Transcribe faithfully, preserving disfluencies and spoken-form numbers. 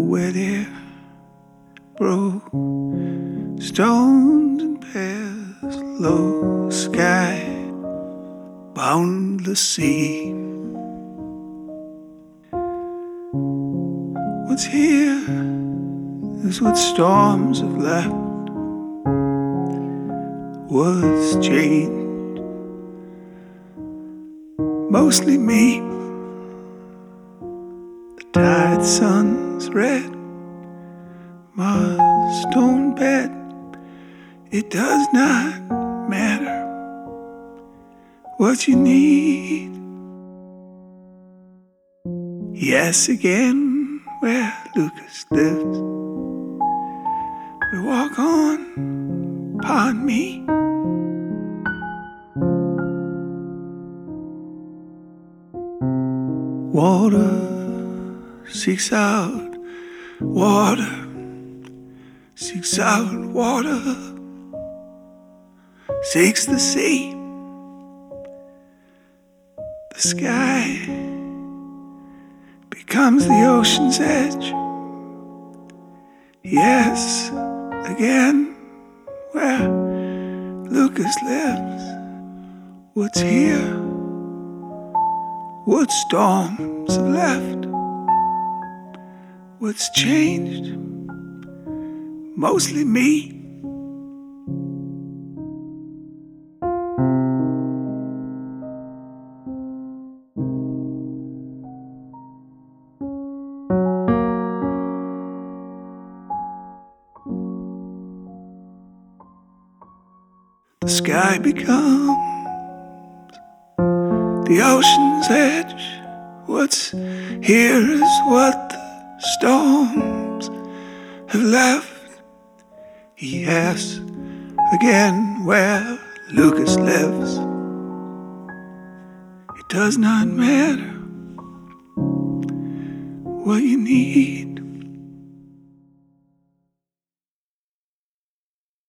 where there grow stones and pears, low sky, boundless sea. What's here is what storms have left. Was changed, mostly me. The tired sun's red, my stone bed. It does not matter what you need. Yes, again, where Lucas lives, we walk on upon me. Water seeks out water, seeks out water, seeks the sea. The sky becomes the ocean's edge. Yes, again, where Lucas lives. What's here? What storms have left? What's changed? Mostly me. The sky becomes the ocean's edge. What's here is what the storms have left. Yes, again, where Lucas lives. It does not matter what you need.